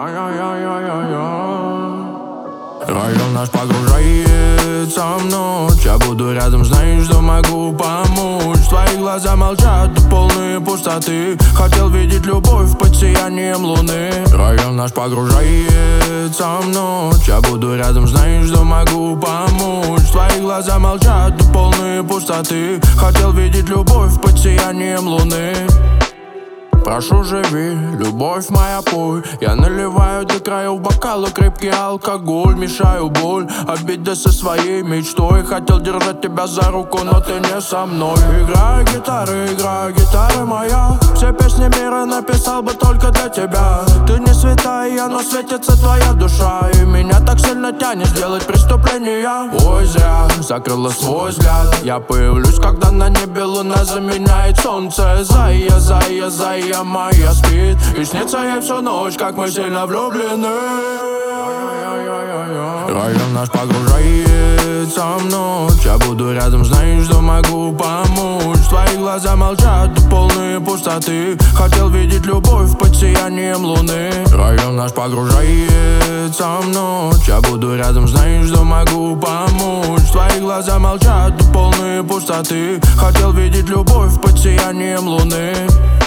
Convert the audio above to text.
Район наш погружается в ночь. Я буду рядом, знаешь, что могу помочь. Твои глаза молчат, полные пустоты. Хотел видеть любовь под сиянием луны. Район наш погружается в ночь. Я буду рядом, знаешь, что могу помочь. Твои глаза молчат, полные пустоты. Хотел видеть любовь под сиянием луны. Прошу, живи, любовь моя, пой. Я наливаю до краев бокала крепкий алкоголь. Мешаю боль, обиды со своей мечтой. Хотел держать тебя за руку, но ты не со мной. Играю гитара моя. Все песни мира написал бы только для тебя. Ты не святая, но светится твоя душа. И меня так сильно тянет сделать преступление. Ой, зря закрыла свой взгляд. Я появлюсь, когда на небе луна заменяет солнце. Зая моя спит, и снится ей всю ночь, как мы сильно влюблены. Район наш погружается в ночь. Я буду рядом, знаешь, что могу помочь. Твои глаза молчат, полные пустоты. Хотел видеть любовь под сиянием луны. Район наш погружается в ночь. Я буду рядом, знаешь, что могу помочь. Твои глаза молчат, полные пустоты. Хотел видеть любовь под сиянием луны.